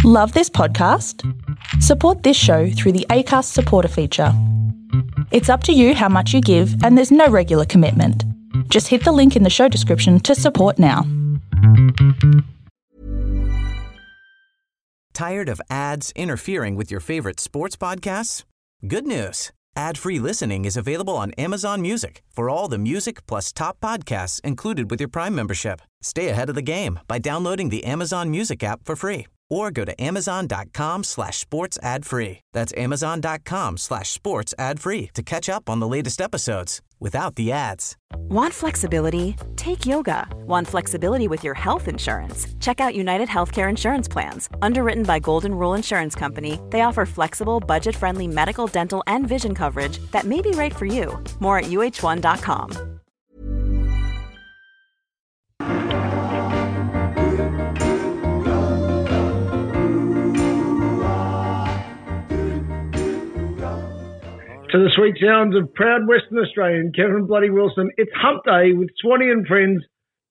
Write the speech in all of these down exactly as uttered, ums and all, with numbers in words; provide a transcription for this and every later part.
Love this podcast? Support this show through the Acast supporter feature. It's up to you how much you give, and there's no regular commitment. Just hit the link in the show description to support now. Tired of ads interfering with your favorite sports podcasts? Good news. Ad-free listening is available on Amazon Music for all the music plus top podcasts included with your Prime membership. Stay ahead of the game by downloading the Amazon Music app for free or go to amazon.com slash sports ad free. That's amazon.com slash sports ad free to catch up on the latest episodes without the ads. Want flexibility? Take yoga. Want flexibility with your health insurance? Check out United Healthcare Insurance Plans. Underwritten by Golden Rule Insurance Company, they offer flexible, budget-friendly medical, dental, and vision coverage that may be right for you. More at U H one dot com. To the sweet sounds of proud Western Australian Kevin Bloody Wilson, it's Hump Day with Swanee and friends.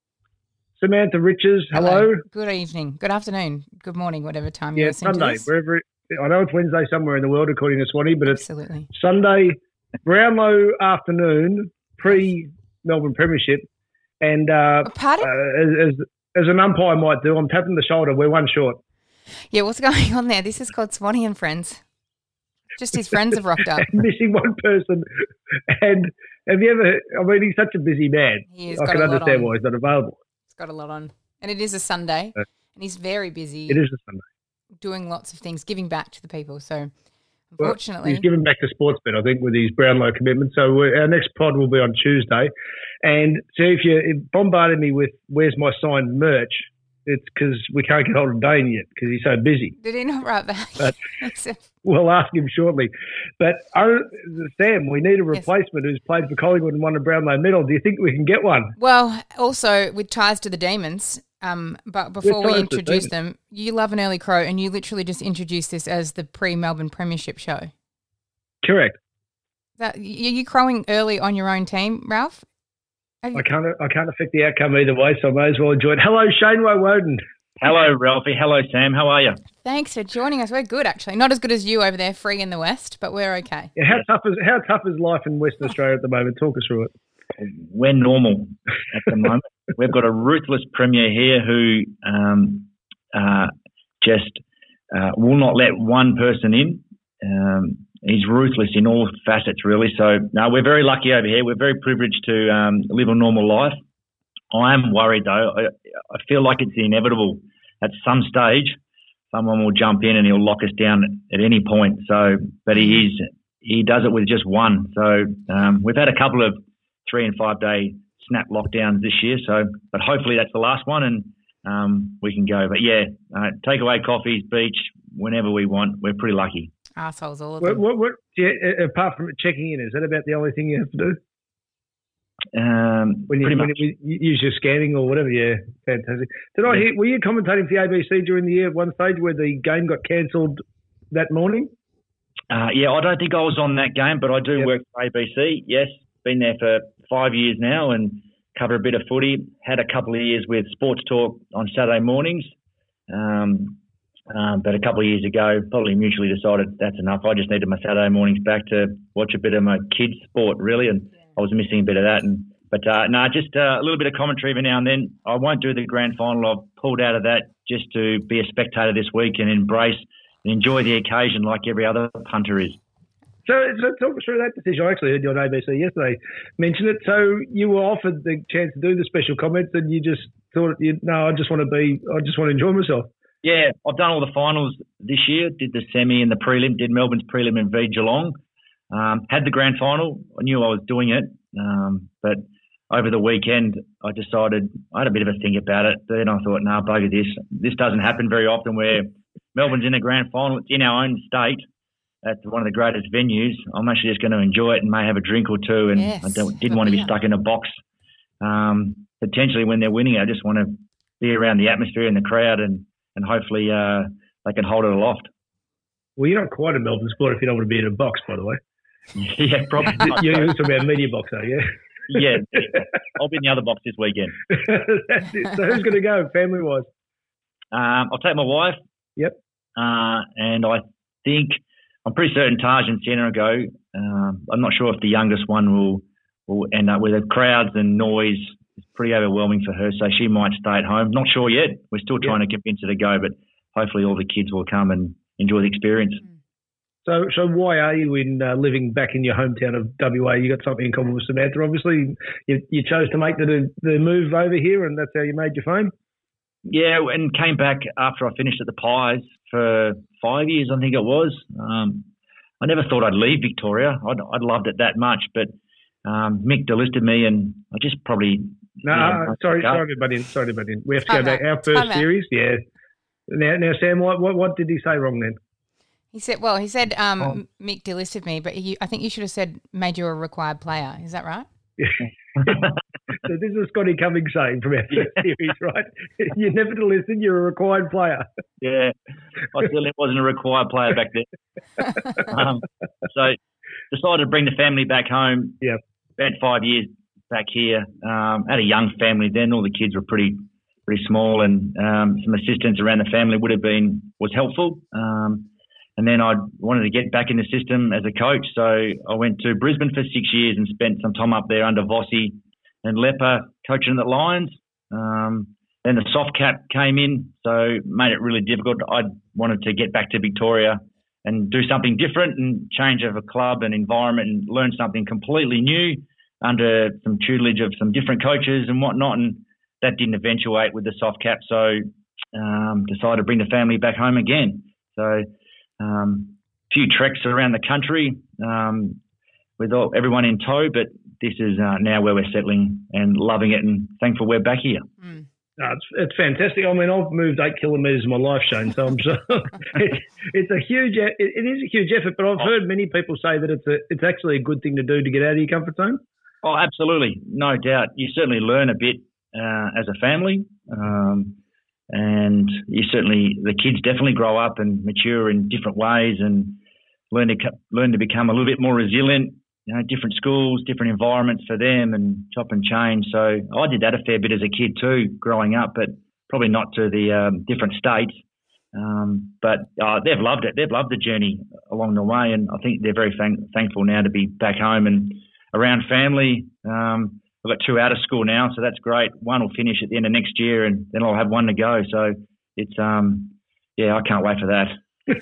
Samantha Riches, hello. hello. Good evening, good afternoon, good morning, whatever time yeah, you're listening Sunday, to this. wherever it, I know it's Wednesday somewhere in the world according to Swanee, but it's Absolutely. Sunday, Brownlow afternoon, pre-Melbourne Premiership. And uh, Pardon? uh, as, as an umpire might do, I'm tapping the shoulder, we're one short. Yeah, what's going on there? This is called Swanee and Friends. Just his friends have rocked up. Missing one person. And have you ever, I mean, he's such a busy man. He has I got can a lot understand on. why he's not available. He's got a lot on. And it is a Sunday, Uh, and he's very busy. It is a Sunday. Doing lots of things, giving back to the people. So, Well, unfortunately. he's given back to Sportsbet, I think, with his Brownlow commitment. So we're, our next pod will be on Tuesday. And so if you bombarded me with where's my signed merch, it's because we can't get hold of Dane yet because he's so busy. Did he not write back? But we'll ask him shortly. But oh, Sam, we need a Yes. replacement who's played for Collingwood and won a Brownlow medal. Do you think we can get one? Well, also with ties to the Demons, um, but before With we ties to the introduce Demons. them, you love an early crow, and you literally just introduced this as the pre-Melbourne Premiership show. Correct. That y- you crowing early on your own team, Ralph? Have you- I can't. I can't affect the outcome either way, so I may as well enjoy it. Hello, Shane Woden. Hello, Ralphie. Hello, Sam. How are you? Thanks for joining us. We're good, actually. Not as good as you over there, free in the West, but we're okay. Yeah, how tough is how tough is life in Western Australia at the moment? Talk us through it. We're normal at the moment. We've got a ruthless premier here who um, uh, just uh, will not let one person in. Um, he's ruthless in all facets, really. So, no, we're very lucky over here. We're very privileged to um, live a normal life. I am worried, though. I, I feel like it's inevitable. At some stage, someone will jump in and he'll lock us down at any point. So, but he is he does it with just one. So, um, we've had a couple of three and five day snap lockdowns this year. So, but hopefully that's the last one, and um, we can go. But yeah, uh, takeaway coffees, beach, whenever we want. We're pretty lucky. Assholes, all of What, them. what, what, yeah, apart from checking in, is that about the only thing you have to do? Um, When you, pretty when much. you use your scanning or whatever, yeah, fantastic. Did I hear, were you commentating for the A B C during the year at one stage where the game got cancelled that morning? Uh, yeah, I don't think I was on that game, but I do Yep. work for A B C. Yes, been there for five years now and cover a bit of footy. Had a couple of years with Sports Talk on Saturday mornings. Um, um, but a couple of years ago, probably mutually decided that's enough. I just needed my Saturday mornings back to watch a bit of my kids' sport, really, and I was missing a bit of that. And But, uh, no, just uh, a little bit of commentary every now and then. I won't do the grand final. I've pulled out of that just to be a spectator this week and embrace and enjoy the occasion like every other punter is. So, so talk us through that decision. I actually heard you on A B C yesterday mention it. So you were offered the chance to do the special comments, and you just thought, you, no, I just want to be, I just want to enjoy myself. Yeah, I've done all the finals this year. Did the semi and the prelim. Did Melbourne's prelim in V Geelong. Um, had the grand final. I knew I was doing it, um, but over the weekend I decided I had a bit of a think about it. Then I thought, no, nah, bugger this. This doesn't happen very often where Melbourne's in a grand final. It's in our own state. That's one of the greatest venues. I'm actually just going to enjoy it and may have a drink or two. And Yes, I don't, didn't but want to be yeah. stuck in a box. Um, potentially when they're winning, I just want to be around the atmosphere and the crowd, and, and hopefully uh, they can hold it aloft. Well, you're not quite a Melbourne sport if you don't want to be in a box, by the way. Yeah, probably not. You're talking about media box, though, yeah? Yeah, I'll be in the other box this weekend. That's it. So who's going to go, family-wise? Um, I'll take my wife. Yep. uh, and I think I'm pretty certain Taj and Sienna go. Um, I'm not sure if the youngest one will will end up with the crowds and noise. It's pretty overwhelming for her, so she might stay at home. Not sure yet. We're still trying yeah. to convince her to go, but hopefully all the kids will come and enjoy the experience. So, so why are you in uh, living back in your hometown of W A? You got something in common with Samantha. Obviously, you, you chose to make the the move over here, and that's how you made your fame. Yeah, and came back after I finished at the Pies for five years, I think it was. Um, I never thought I'd leave Victoria. I'd, I'd loved it that much, but um, Mick delisted me, and I just probably. No, yeah, uh, sorry, sorry to butt in. Sorry to butt in. We have to go back. Our first series, yeah. Now, now, Sam, what, what what did he say wrong then? He said, well, he said um, oh. Mick delisted me, but he, I think you should have said made you a required player. Is that right? So this is Scotty Cummings saying from our first series, right? You never delisted, you're a required player. Yeah, I certainly wasn't a required player back then. um, so decided to bring the family back home. Yeah, spent five years back here. Um, had a young family then. All the kids were pretty pretty small, and um, some assistance around the family would have been was helpful. Um, and then I wanted to get back in the system as a coach, so I went to Brisbane for six years and spent some time up there under Vossi and Lepper coaching the Lions. Um, then the soft cap came in, so made it really difficult. I wanted to get back to Victoria and do something different and change of a club and environment and learn something completely new under some tutelage of some different coaches and whatnot. And that didn't eventuate with the soft cap, so um, decided to bring the family back home again. So um, a few treks around the country um, with all, everyone in tow, but this is uh, now where we're settling and loving it, and thankful we're back here. Mm. No, it's, it's fantastic. I mean, I've moved eight kilometres in my life, Shane, so I'm sure it's, it's a huge, it, it is a huge effort, but I've heard many people say that it's a, it's actually a good thing to do to get out of your comfort zone. Oh, absolutely. No doubt. You certainly learn a bit uh, as a family, um, and you certainly, the kids definitely grow up and mature in different ways and learn to, learn to become a little bit more resilient. You know, different schools, different environments for them, and chop and change. So I did that a fair bit as a kid too, growing up, but probably not to the um, different states. Um, but uh, they've loved it. They've loved the journey along the way, and I think they're very thank- thankful now to be back home and around family. Um, I've got two out of school now, so that's great. One will finish at the end of next year, and then I'll have one to go. So it's um, yeah, I can't wait for that.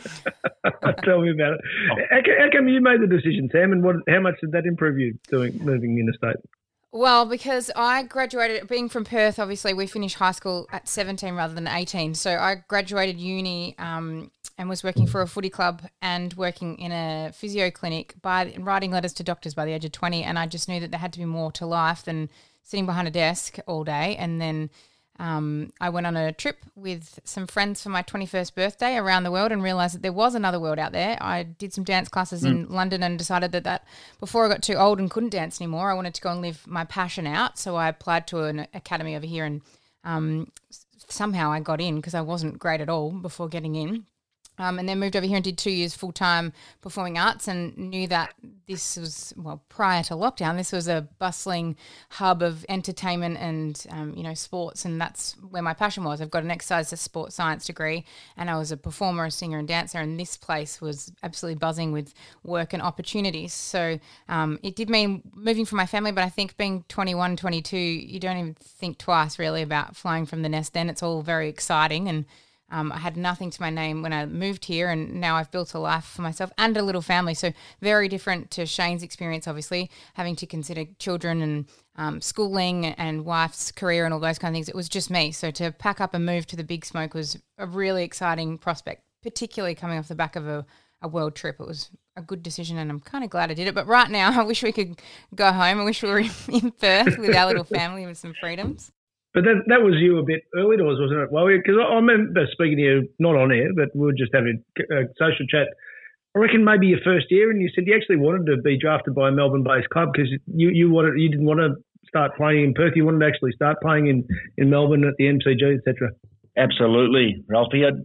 Tell me about it. How, how come you made the decision, Sam, and what, how much did that improve you doing moving interstate? Well, because I graduated, being from Perth, obviously we finished high school at seventeen rather than eighteen. So I graduated uni um, and was working for a footy club and working in a physio clinic by writing letters to doctors by the age of twenty. And I just knew that there had to be more to life than sitting behind a desk all day. And then Um, I went on a trip with some friends for my twenty-first birthday around the world and realised that there was another world out there. I did some dance classes mm. in London and decided that, that before I got too old and couldn't dance anymore, I wanted to go and live my passion out. So I applied to an academy over here, and um, somehow I got in because I wasn't great at all before getting in. Um, and then moved over here and did two years full-time performing arts, and knew that this was, well, prior to lockdown, this was a bustling hub of entertainment and, um, you know, sports, and that's where my passion was. I've got an exercise and sports science degree, and I was a performer, a singer and dancer, and this place was absolutely buzzing with work and opportunities. So um, it did mean moving from my family, but I think being twenty-one, twenty-two, you don't even think twice really about flying from the nest then. It's all very exciting, and Um, I had nothing to my name when I moved here, and now I've built a life for myself and a little family. So very different to Shane's experience, obviously, having to consider children and um, schooling and wife's career and all those kind of things. It was just me. So to pack up and move to the Big Smoke was a really exciting prospect, particularly coming off the back of a, a world trip. It was a good decision, and I'm kind of glad I did it. But right now, I wish we could go home. I wish we were in Perth with our little family with some freedoms. But that that was you a bit early doors, wasn't it? Well, because I remember speaking to you, not on air, but we were just having a social chat. I reckon maybe your first year, and you said you actually wanted to be drafted by a Melbourne-based club because you, you wanted you didn't want to start playing in Perth. You wanted to actually start playing in, in Melbourne at the M C G, et cetera. Absolutely, Ralphie. I,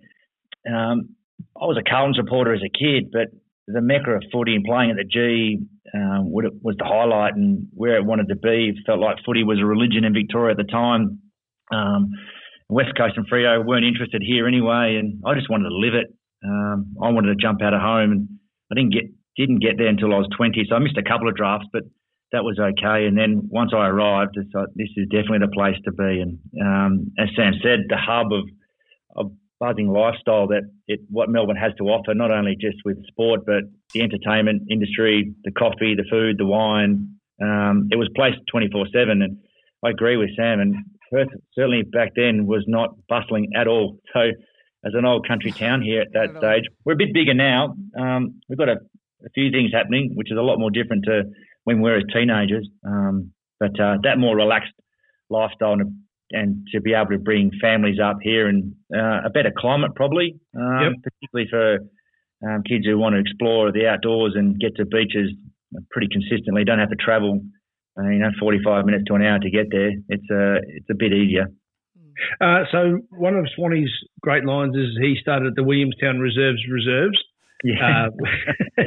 um, I was a Carlton supporter as a kid, but the mecca of footy and playing at the G um, was the highlight, and where it wanted to be. It felt like footy was a religion in Victoria at the time. Um, West Coast and Freo weren't interested here anyway, and I just wanted to live it. Um, I wanted to jump out of home, and I didn't get didn't get there until I was twenty. So I missed a couple of drafts, but that was okay. And then once I arrived, it's like, this is definitely the place to be. And um, as Sam said, the hub of, of buzzing lifestyle that it, what Melbourne has to offer, not only just with sport, but the entertainment industry, the coffee, the food, the wine. Um, it was placed twenty-four seven. And I agree with Sam. And Perth certainly back then was not bustling at all. So as an old country town here at that stage, we're a bit bigger now. Um, we've got a, a few things happening, which is a lot more different to when we were as teenagers. Um, but uh, that more relaxed lifestyle and, and to be able to bring families up here and uh, a better climate probably, um, yep. particularly for um, kids who want to explore the outdoors and get to beaches pretty consistently, don't have to travel, uh, you know, forty-five minutes to an hour to get there. It's a, it's a bit easier. Uh, so one of Swanee's great lines is he started at the Williamstown Reserves Reserves. Yeah. Uh,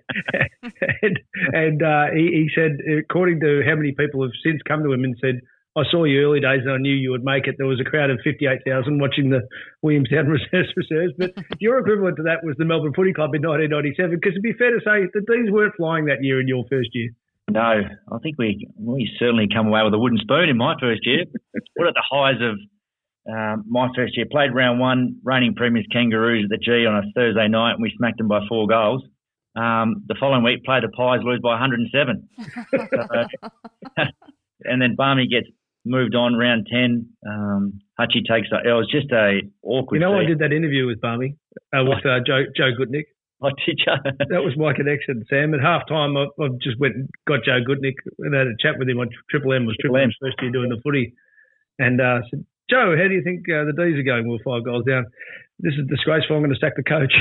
and and uh, he, he said, according to how many people have since come to him and said, I saw you early days and I knew you would make it. There was a crowd of fifty-eight thousand watching the Williamstown Reserves Reserves. But your equivalent to that was the Melbourne Footy Club in nineteen ninety-seven, because it'd be fair to say that these weren't flying that year in your first year. No, I think we we certainly come away with a wooden spoon in my first year. We're at the highs of um, my first year. Played round one, reigning premiers Kangaroos at the G on a Thursday night, and we smacked them by four goals. Um, the following week, played the Pies, lose by one hundred seven. so, and then Barmy gets moved on round ten. Um, Hutchie takes it. It was just a awkward. You know, seat. I did that interview with Barmy uh, with uh, Joe Joe Goodnick. Oh, did you? That was my connection, Sam. At half time, I, I just went and got Joe Goodnick and had a chat with him on Triple M. Was Triple M's first year doing the footy, and uh, said, Joe, how do you think uh, the D's are going? We're five goals down. This is disgraceful. I'm going to sack the coach.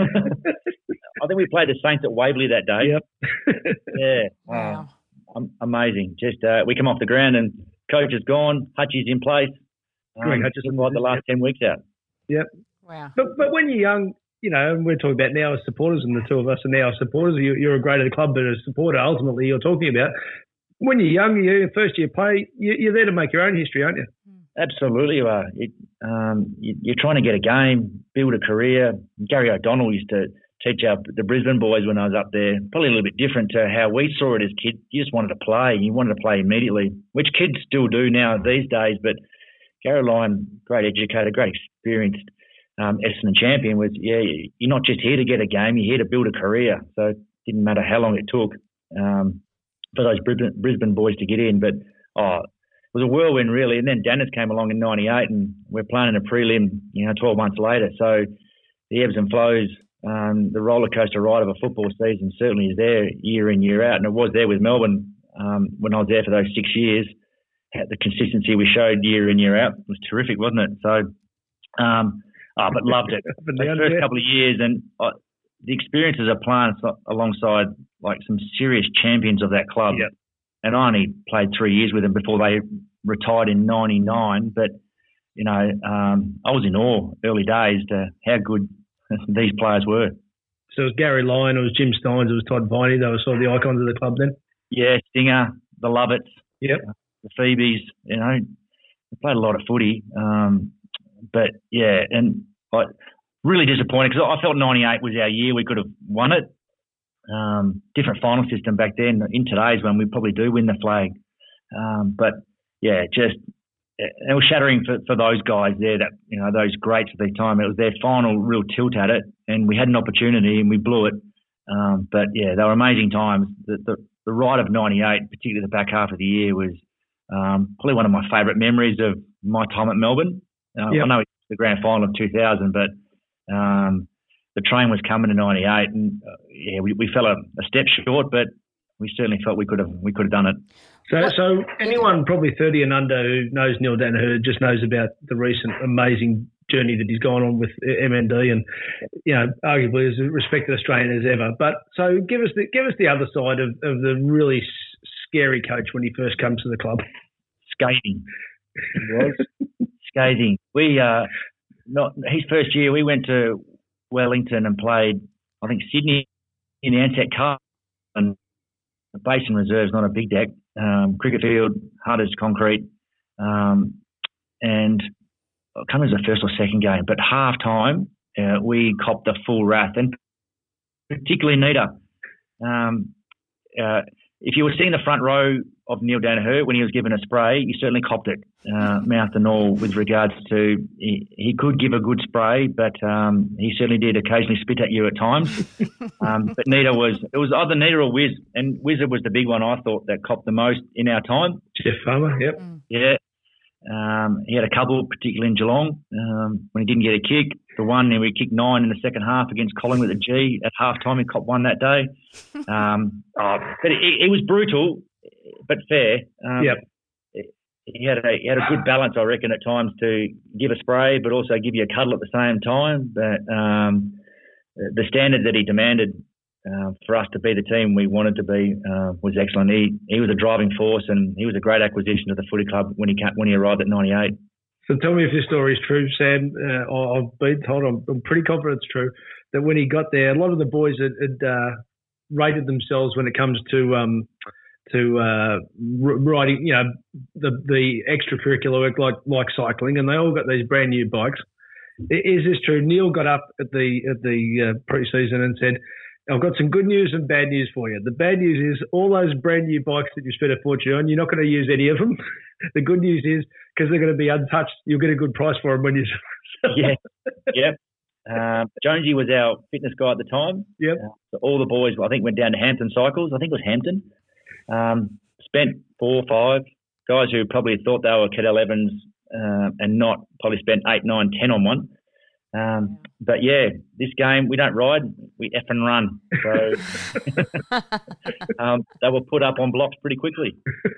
I think we played the Saints at Waverley that day. Yep. yeah. Wow. Um, amazing. Just uh, we come off the ground and coach is gone. Hutchie's in place. Um, Greg Hutchison like the last yep. ten weeks out. Yep. Wow. But but when you're young, you know, and we're talking about now as supporters, and the two of us are now supporters. You, you're a great at the club, but as a supporter, ultimately, you're talking about when you're young, you're first year play. You, you're there to make your own history, aren't you? Absolutely, you are. It, um, you, you're trying to get a game, build a career. Gary O'Donnell used to teach our, the Brisbane boys when I was up there, probably a little bit different to how we saw it as kids. You just wanted to play. You wanted to play immediately, which kids still do now these days. But Gary Lyon, great educator, great experienced um, Essendon champion, was, yeah, you're not just here to get a game, you're here to build a career. So it didn't matter how long it took um, for those Brisbane, Brisbane boys to get in. But, oh, it was a whirlwind, really. And then Dennis came along in ninety-eight and we're playing in a prelim, you know, twelve months later. So the ebbs and flows, um, the roller coaster ride of a football season certainly is there year in, year out. And it was there with Melbourne um, when I was there for those six years. The consistency we showed year in, year out was terrific, wasn't it? So, um, oh, but loved it. The first couple of years and uh, the experiences of playing alongside like some serious champions of that club. Yep. And I only played three years with them before they retired in ninety-nine. But, you know, um, I was in awe early days to how good these players were. So it was Gary Lyon, it was Jim Steins, it was Todd Viney. They were sort of the icons of the club then? Yeah, Stinger, the Lovitts, yep. uh, the Phoebes, you know, they played a lot of footy. Um, but, yeah, and I really disappointed because I felt ninety-eight was our year. We could have won it. Um, different final system back then. In today's one, we probably do win the flag. Um, but yeah, just it was shattering for, for those guys there. That you know, those greats at the time. It was their final real tilt at it, and we had an opportunity and we blew it. Um, but yeah, they were amazing times. The, the, the ride of ninety-eight, particularly the back half of the year, was um, probably one of my favourite memories of my time at Melbourne. Uh, yep. I know it's the grand final of two thousand, but um, the train was coming in ninety-eight, and uh, yeah, we, we fell a, a step short, but we certainly felt we could have we could have done it. So, so anyone probably thirty and under who knows Neil Danaher just knows about the recent amazing journey that he's gone on with M N D, and you know, arguably as a respected Australian as ever. But so, give us the give us the other side of, of the really s- scary coach when he first comes to the club. Scathing, he was scathing. We uh, not his first year. We went to Wellington and played, I think, Sydney in the Ansett Cup, and the Basin Reserve's not a big deck. Um, cricket field, hard as concrete, um, and I can't remember the first or second game, but half time uh, we copped the full wrath, and particularly Nita. Um, uh, if you were sitting in the front row of Neil Danaher when he was given a spray, you certainly copped it, uh, mouth and all, with regards to he, he could give a good spray, but um, he certainly did occasionally spit at you at times. um, but Nita was, it was either Nita or Wiz, and Wizard was the big one I thought that copped the most in our time. Jeff Farmer, yep. Yeah. Um, he had a couple, particularly in Geelong, um, when he didn't get a kick. The one, we kicked nine in the second half against Collingwood at G. At half time, he copped one that day. Um, oh, but it, it was brutal, but fair. Um, yep. He had, a, he had a good balance, I reckon, at times to give a spray, but also give you a cuddle at the same time. But um, the standard that he demanded Uh, for us to be the team we wanted to be uh, was excellent. He he was a driving force, and he was a great acquisition to the footy club when he when he arrived at ninety-eight. So tell me if this story is true, Sam. Uh, I've been told, I'm, I'm pretty confident it's true, that when he got there, a lot of the boys had, had uh, rated themselves when it comes to um, to uh, riding, you know, the the extracurricular work like like cycling, and they all got these brand new bikes. Is this true? Neil got up at the at the uh, pre-season and said, I've got some good news and bad news for you. The bad news is all those brand new bikes that you spent a fortune on, you're not going to use any of them. The good news is because they're going to be untouched, you'll get a good price for them when you sell them. Yeah, yeah. Um, Jonesy was our fitness guy at the time. Yep. Uh, so all the boys, I think, went down to Hampton Cycles. I think it was Hampton. Um, spent four or five guys who probably thought they were Cadell Evans uh, and not probably spent eight, nine, ten on one. Um, but yeah, this game we don't ride, we F and run. So um, they were put up on blocks pretty quickly.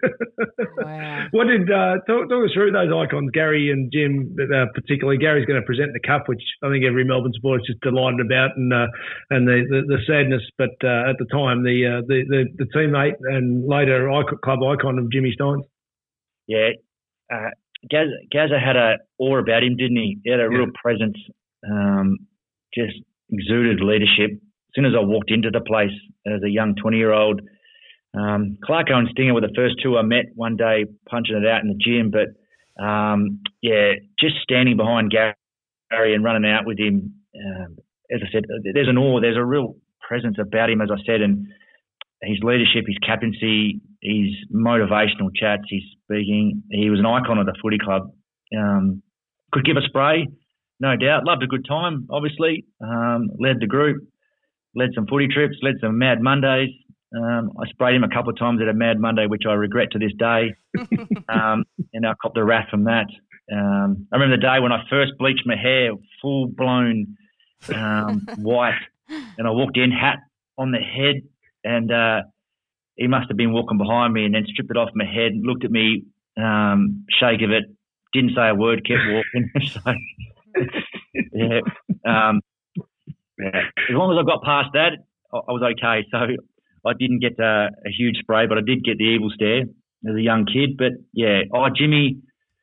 Wow. What did uh, talk, talk us through those icons, Gary and Jim? Uh, particularly, Gary's going to present the cup, which I think every Melbourne supporter is just delighted about, and uh, and the, the, the sadness. But uh, at the time, the, uh, the the the teammate and later club icon of Jimmy Steins. Yeah, uh, Gaz, Gazza had a aura about him, didn't he? He had a yeah. real presence. Um, just exuded leadership. As soon as I walked into the place as a young twenty-year-old, um, Clarko and Stinger were the first two I met one day punching it out in the gym. But, um, yeah, just standing behind Gary and running out with him, um, as I said, there's an awe, there's a real presence about him, as I said, and his leadership, his captaincy, his motivational chats, his speaking. He was an icon of the footy club. Um, could give a spray. No doubt. Loved a good time, obviously. Um, led the group, led some footy trips, led some Mad Mondays. Um, I sprayed him a couple of times at a Mad Monday, which I regret to this day. um, and I copped the wrath from that. Um, I remember the day when I first bleached my hair, full-blown um, white, and I walked in, hat on the head, and uh, he must have been walking behind me and then stripped it off my head, looked at me, um, shake of it, didn't say a word, kept walking. so, yeah. Um, yeah. As long as I got past that, I, I was okay. So I didn't get uh, a huge spray, but I did get the evil stare as a young kid. But yeah, oh Jimmy,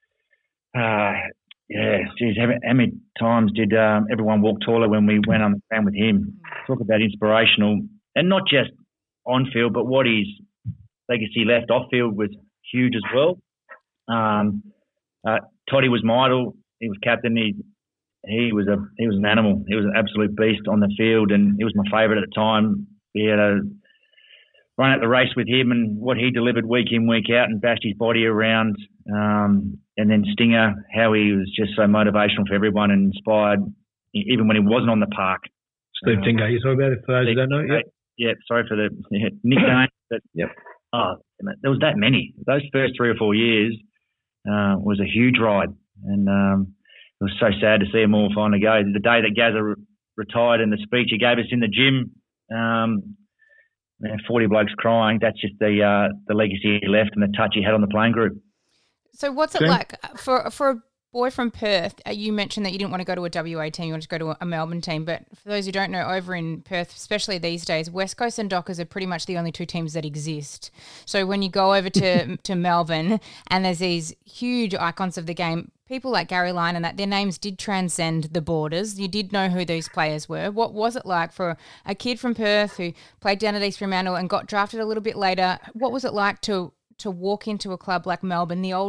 uh, yeah, geez, how, how many times did um, everyone walk taller when we went on the ground with him? Talk about inspirational, and not just on field, but what his legacy left off field was huge as well. Um, uh, Toddy was my idol. He was captain. He he was a he was an animal. He was an absolute beast on the field, and he was my favourite at the time. We had a run at the race with him, and what he delivered week in, week out, and bashed his body around. Um, and then Stinger, how he was just so motivational for everyone and inspired, even when he wasn't on the park. Steve uh, Tingo, you talking about it for those who don't know? Yep. Yeah, sorry for the nickname, but yep. oh, there was that many. Those first three or four years uh, was a huge ride, and um, it was so sad to see them all finally go. The day that Gazza re- retired and the speech he gave us in the gym, um, forty blokes crying. That's just the uh, the legacy he left and the touch he had on the playing group. So what's it like for for a boy from Perth? You mentioned that you didn't want to go to a W A team, you wanted to go to a Melbourne team. But for those who don't know, over in Perth, especially these days, West Coast and Dockers are pretty much the only two teams that exist. So when you go over to, to Melbourne and there's these huge icons of the game, people like Gary Lyon and that, their names did transcend the borders. You did know who these players were. What was it like for a kid from Perth who played down at East Fremantle and got drafted a little bit later? What was it like to to walk into a club like Melbourne, the oldest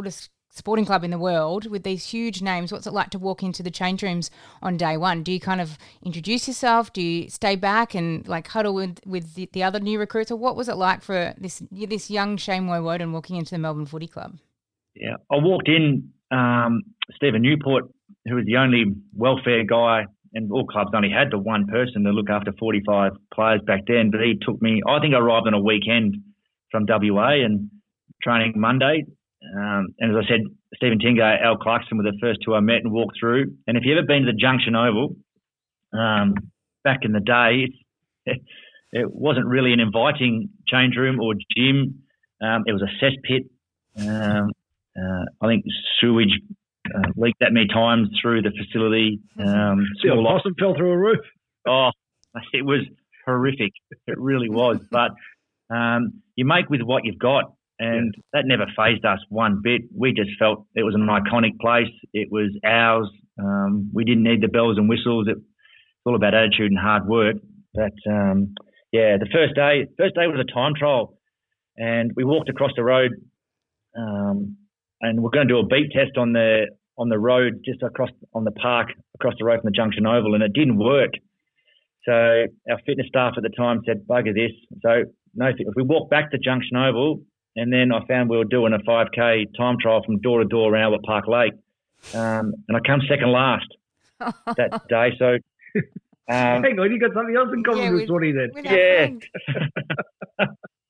sporting club in the world with these huge names. What's it like to walk into the change rooms on day one? Do you kind of introduce yourself? Do you stay back and like huddle with, with the, the other new recruits? Or what was it like for this this young Shane Woewodin walking into the Melbourne Footy Club? Yeah, I walked in, um, Stephen Newport, who was the only welfare guy, and all clubs only had the one person to look after forty-five players back then, but he took me, I think I arrived on a weekend from W A and training Monday. Um, and as I said, Stephen Tingo, Al Clarkson were the first two I met and walked through. And if you've ever been to the Junction Oval, um, back in the day, it, it wasn't really an inviting change room or gym. Um, it was a cesspit. Um, uh, I think sewage uh, leaked that many times through the facility. Um, the possum fell through a roof. Oh, it was horrific. It really was. But um, you make with what you've got. And yeah. that never fazed us one bit. We just felt it was an iconic place. It was ours. Um, we didn't need the bells and whistles. It, it's all about attitude and hard work. But, um, yeah, the first day first day was a time trial. And we walked across the road um, and we're going to do a beat test on the on the road just across on the park, across the road from the Junction Oval, and it didn't work. So our fitness staff at the time said, bugger this. So no, if we walk back to Junction Oval, and then I found we were doing a five K time trial from door to door around Albert Park Lake. Um, and I come second last that day. So, um, hang on, you got something else in common yeah, with Tony then. Yeah.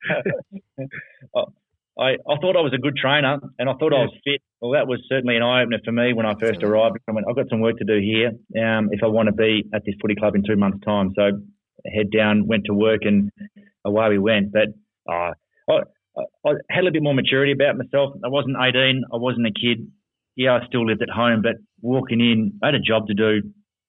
I, I thought I was a good trainer and I thought yeah. I was fit. Well, that was certainly an eye-opener for me when I first Absolutely. arrived. I went, I've got some work to do here um, if I want to be at this footy club in two months' time. So head down, went to work, and away we went. But uh, I, I had a little bit more maturity about myself. I wasn't eighteen. I wasn't a kid. Yeah, I still lived at home, but walking in, I had a job to do,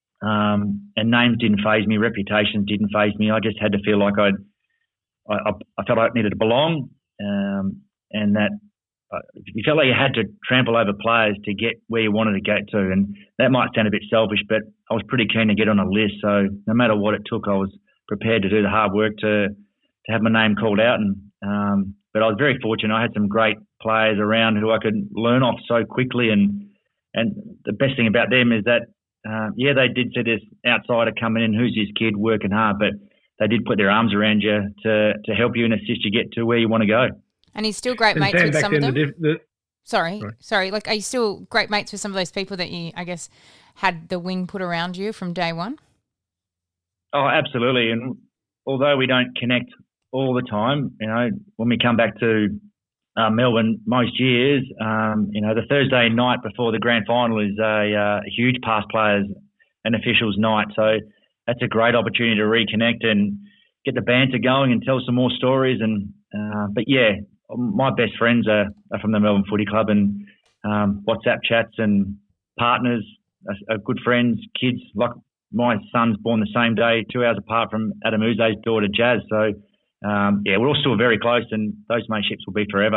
um, and names didn't faze me. Reputations didn't faze me. I just had to feel like I'd, I, I felt I needed to belong, um, and that uh, you felt like you had to trample over players to get where you wanted to get to. And that might sound a bit selfish, but I was pretty keen to get on a list. So no matter what it took, I was prepared to do the hard work to to have my name called out. And um, But I was very fortunate. I had some great players around who I could learn off so quickly. And and the best thing about them is that, uh, yeah, they did see this outsider coming in, who's this kid working hard, but they did put their arms around you to, to help you and assist you get to where you want to go. And he's still great and mates with some of them? The, the, sorry, sorry, sorry. Like, are you still great mates with some of those people that you, I guess, had the wing put around you from day one? Oh, absolutely. And although we don't connect all the time, you know, when we come back to uh, Melbourne most years, um, you know, the Thursday night before the grand final is a, uh, a huge past players and officials night. So that's a great opportunity to reconnect and get the banter going and tell some more stories. And uh, but yeah, my best friends are, are from the Melbourne Footy Club, and um, WhatsApp chats and partners are, are good friends, kids. Like my son's born the same day, two hours apart from Adam Uze's daughter Jazz. So Um, yeah, we're all still very close, and those mateships will be forever.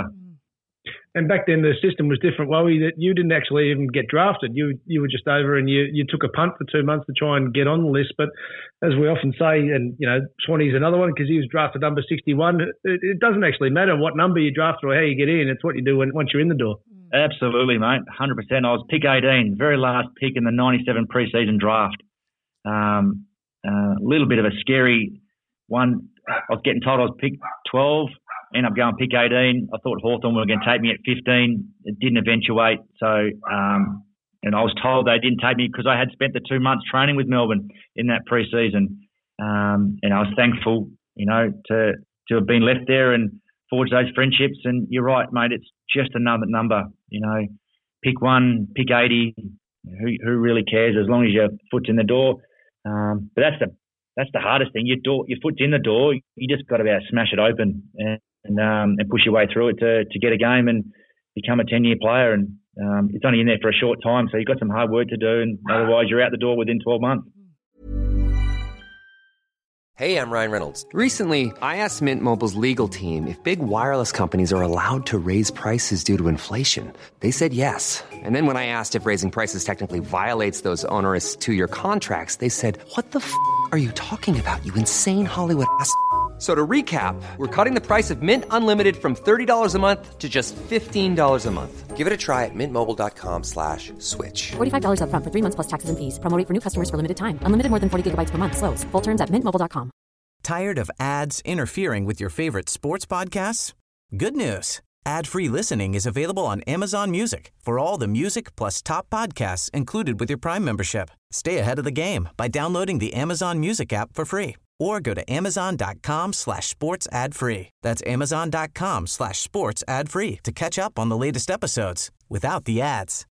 And back then the system was different, Wowie, that you didn't actually even get drafted. You you were just over and you, you took a punt for two months to try and get on the list. But as we often say, and, you know, Swanee's another one because he was drafted number sixty-one, it, it doesn't actually matter what number you draft or how you get in. It's what you do when, once you're in the door. Absolutely, mate, one hundred percent. I was pick eighteen, very last pick in the ninety-seven preseason draft. A um, uh, little bit of a scary one. I was getting told I was pick twelve, ended up going pick eighteen. I thought Hawthorn were going to take me at fifteen. It didn't eventuate. So, um, and I was told they didn't take me because I had spent the two months training with Melbourne in that pre-season. Um, and I was thankful, you know, to, to have been left there and forge those friendships. And you're right, mate, it's just another number, you know, pick one, pick eighty. Who, who really cares as long as your foot's in the door? Um, but that's the That's the hardest thing. Your door, your foot's in the door. You just got to be able to smash it open and and, um, and push your way through it to, to get a game and become a ten-year player. And um, it's only in there for a short time, so you've got some hard work to do. And otherwise, you're out the door within twelve months. Hey, I'm Ryan Reynolds. Recently, I asked Mint Mobile's legal team if big wireless companies are allowed to raise prices due to inflation. They said yes. And then when I asked if raising prices technically violates those onerous two-year contracts, they said, "What the f*** are you talking about, you insane Hollywood ass f- So to recap, we're cutting the price of Mint Unlimited from thirty dollars a month to just fifteen dollars a month. Give it a try at mintmobile.com slash switch. forty-five dollars up front for three months plus taxes and fees. Promo rate for new customers for limited time. Unlimited more than forty gigabytes per month. Slows full terms at mint mobile dot com. Tired of ads interfering with your favorite sports podcasts? Good news. Ad-free listening is available on Amazon Music for all the music plus top podcasts included with your Prime membership. Stay ahead of the game by downloading the Amazon Music app for free or go to amazon.com slash sports ad free. That's amazon.com slash sports ad free to catch up on the latest episodes without the ads.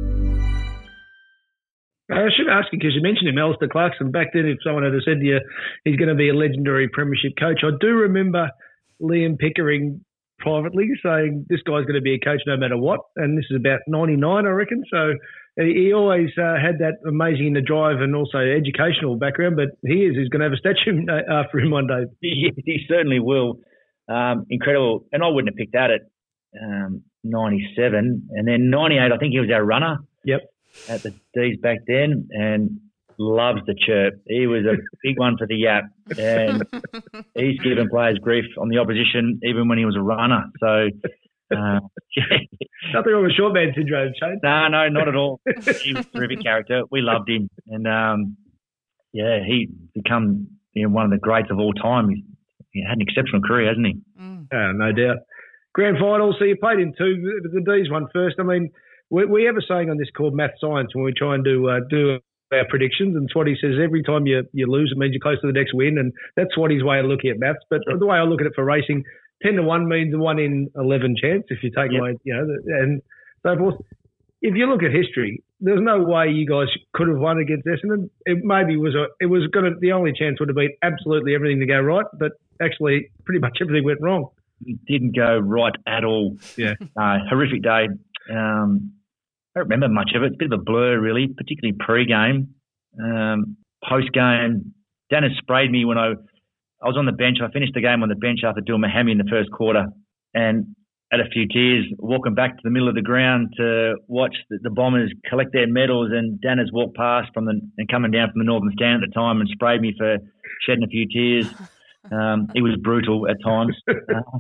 I should ask you, because you mentioned him, Alistair Clarkson. Back then, if someone had said to you he's going to be a legendary premiership coach, I do remember Liam Pickering privately saying this guy's going to be a coach no matter what. And this is about ninety-nine, I reckon. So he always uh, had that amazing inner drive and also educational background. But he is, he's going to have a statue after him one day. He, he certainly will. Um, incredible. And I wouldn't have picked that at um, ninety-seven. And then ninety-eight, I think he was our runner. Yep. At the D's back then, and loves the chirp. He was a big one for the yap, and he's given players grief on the opposition even when he was a runner. So, uh, nothing wrong with short man syndrome, Shane. No, no, not at all. He was a terrific character. We loved him, and um, yeah, he become you know, one of the greats of all time. He, he had an exceptional career, hasn't he? Mm. Oh, no doubt. Grand final. So you played in two. The D's won first. I mean. We, we have a saying on this called math science when we try and do uh, do our predictions, and Swatty says every time you, you lose, it means you're close to the next win, and that's Swatty's way of looking at maths. But the way I look at it for racing, ten to one means a one in eleven chance if you take yep. away, you know, and so forth. If you look at history, there's no way you guys could have won against Essendon. It maybe was a, it was going to, the only chance would have been absolutely everything to go right, but actually pretty much everything went wrong. It didn't go right at all. Yeah, uh, horrific day. Um, I don't remember much of it. It's a bit of a blur, really, particularly pre-game. Um, post-game, Dennis sprayed me when I, I was on the bench. I finished the game on the bench after doing my hammy in the first quarter and had a few tears walking back to the middle of the ground to watch the, the Bombers collect their medals, and Dennis walked past from the and coming down from the Northern Stand at the time and sprayed me for shedding a few tears. Um, he was brutal at times. Uh,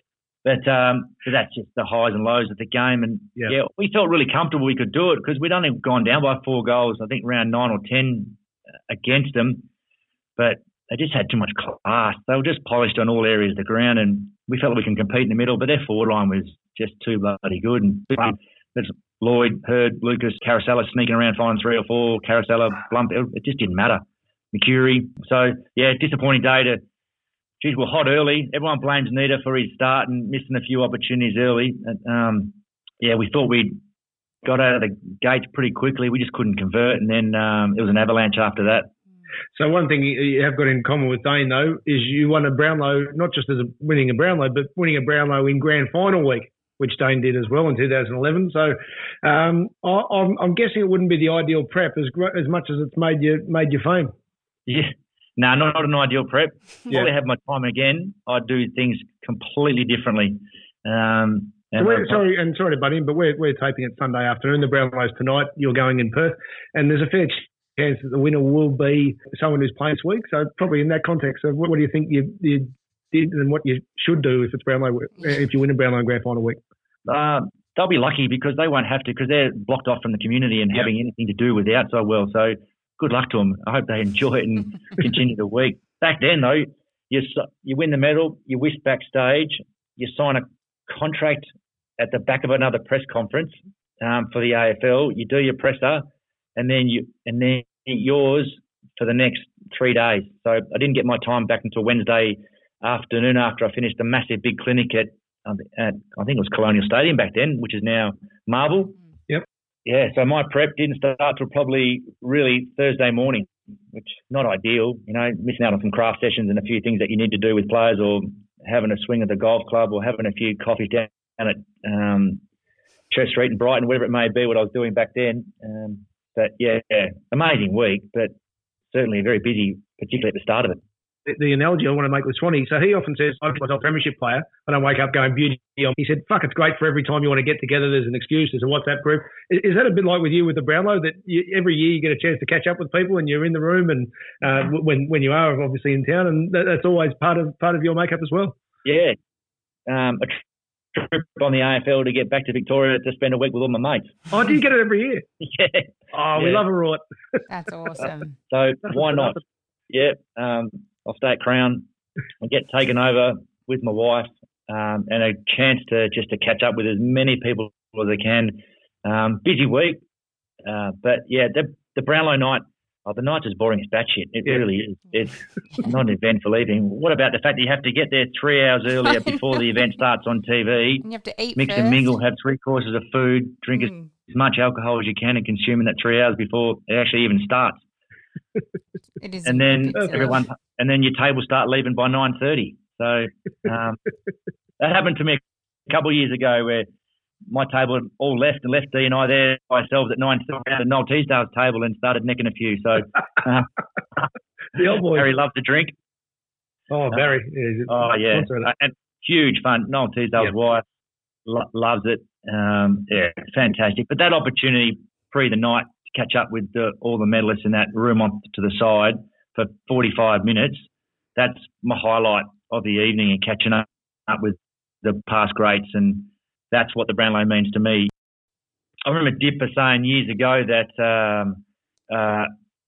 But um, so that's just the highs and lows of the game. And, yeah, yeah we felt really comfortable we could do it because we'd only gone down by four goals, I think around nine or ten against them. But they just had too much class. They were just polished on all areas of the ground, and we felt like we can compete in the middle. But their forward line was just too bloody good. And there's Lloyd, Hurd, Lucas, Caracella sneaking around finding three or four, Caracella, Blump. It just didn't matter. Mercury. So, yeah, disappointing day to... Geez, we're hot early. Everyone blames Nita for his start and missing a few opportunities early. And, um, yeah, we thought we'd got out of the gates pretty quickly. We just couldn't convert, and then um, it was an avalanche after that. So one thing you have got in common with Dane, though, is you won a Brownlow, not just as a, winning a Brownlow, but winning a Brownlow in grand final week, which Dane did as well in two thousand eleven. So um, I, I'm, I'm guessing it wouldn't be the ideal prep as as much as it's made you made you fame. Yeah. No, not, not an ideal prep. Yeah. If I have my time again, I'd do things completely differently. Um, so we're, sorry, and sorry to butt in, but we're we're taping it Sunday afternoon. The Brownlows tonight. You're going in Perth, and there's a fair chance that the winner will be someone who's playing this week. So probably in that context, so what, what do you think you, you did and what you should do if it's Brownlow if you win a Brownlow grand final week? Uh, they'll be lucky because they won't have to because they're blocked off from the community and yep. having anything to do with the outside world. So. Good luck to them. I hope they enjoy it and continue the week. Back then, though, you you win the medal, you whisk backstage, you sign a contract at the back of another press conference um, for the A F L. You do your presser, and then you and then yours for the next three days. So I didn't get my time back until Wednesday afternoon after I finished a massive big clinic at, at I think it was Colonial Stadium back then, which is now Marvel. Yeah, so my prep didn't start till probably really Thursday morning, which is not ideal, you know, missing out on some craft sessions and a few things that you need to do with players or having a swing at the golf club or having a few coffees down at um, Church Street in Brighton, whatever it may be, what I was doing back then. Um, but, yeah, yeah, amazing week, but certainly very busy, particularly at the start of it. the analogy I want to make with Swanee. So he often says, I'm a premiership player. I don't wake up going beauty. He said, fuck, it's great for every time you want to get together. There's an excuse. There's a WhatsApp group. Is, is that a bit like with you with the Brownlow, that you, every year you get a chance to catch up with people and you're in the room and uh, when when you are obviously in town, and that, that's always part of part of your makeup as well? Yeah. Um, a trip on the A F L to get back to Victoria to spend a week with all my mates. Oh, do you get it every year? Yeah. Oh, we yeah. love it, right? That's awesome. So why not? Yeah. Um, I'll stay at Crown. I get taken over with my wife, um, and a chance to just to catch up with as many people as I can. Um, busy week, uh, but yeah, the the Brownlow night. Oh, the night's as boring as batshit. It yeah. really is. It's not an eventful evening. What about the fact that you have to get there three hours earlier before the event starts on T V? And you have to eat mix first. and mingle, have three courses of food, drink mm. as, as much alcohol as you can, and consume in that three hours before it actually even starts. It is, and then ridiculous. everyone, and then your tables start leaving by nine thirty. So um, that happened to me a couple of years ago, where my table had all left and left Dee and I there by ourselves at nine thirty at Noel Teasdale's table and started necking a few. So uh, the old boy. Barry loved to drink. Oh, Barry! Uh, oh yeah, uh, and huge fun. Noel Teasdale's yeah. wife lo- loves it. Um, yeah, fantastic. But that opportunity pre the night to catch up with the, all the medalists in that room on to the side for forty-five minutes. That's my highlight of the evening, and catching up, up with the past greats, and that's what the Brownlow means to me. I remember Dipper saying years ago that um, uh,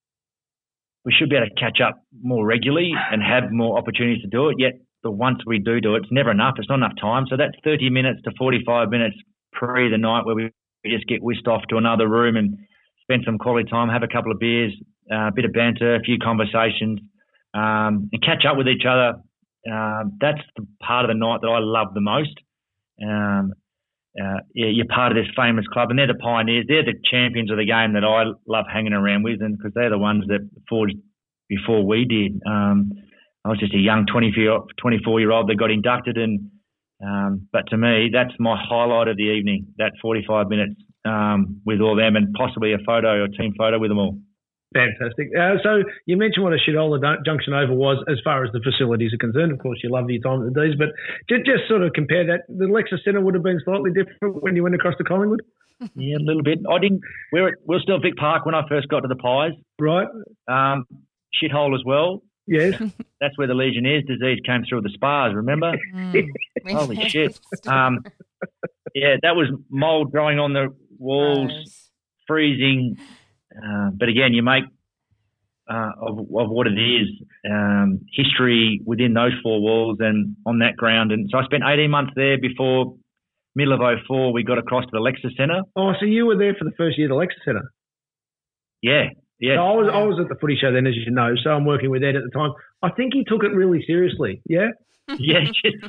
we should be able to catch up more regularly and have more opportunities to do it, yet the once we do do it, it's never enough. It's not enough time. So that's thirty minutes to forty-five minutes pre the night where we just get whisked off to another room and spend some quality time, have a couple of beers, uh, a bit of banter, a few conversations, um, and catch up with each other. Um, that's the part of the night that I love the most. Um, uh, yeah, you're part of this famous club, and they're the pioneers. They're the champions of the game that I love hanging around with, and because they're the ones that forged before we did. Um, I was just a young twenty-four-year-old that got inducted, and um, but to me, that's my highlight of the evening, that forty-five minutes um, with all them, and possibly a photo or team photo with them all. Fantastic. Uh, so you mentioned what a shithole the Junction Oval was as far as the facilities are concerned. Of course, you love your time at the D's, but just, just sort of compare that. The Lexus Centre would have been slightly different when you went across to Collingwood? Yeah, a little bit. I didn't. We were, we were still at Vic Park when I first got to the Pies. Right. Um, shithole as well. Yes. That's where the Legionnaires disease came through the spas, remember? Mm. Holy shit. Um, yeah, that was mould growing on the walls, nice. Freezing. Uh, but again, you make uh, of, of what it is, um, history within those four walls and on that ground. And so I spent eighteen months there before middle of oh four we got across to the Lexus Centre. Oh, so you were there for the first year of the Lexus Centre? Yeah, yeah. So I was I was at the footy show then, as you know, so I'm working with Ed at the time. I think he took it really seriously, yeah? Yeah.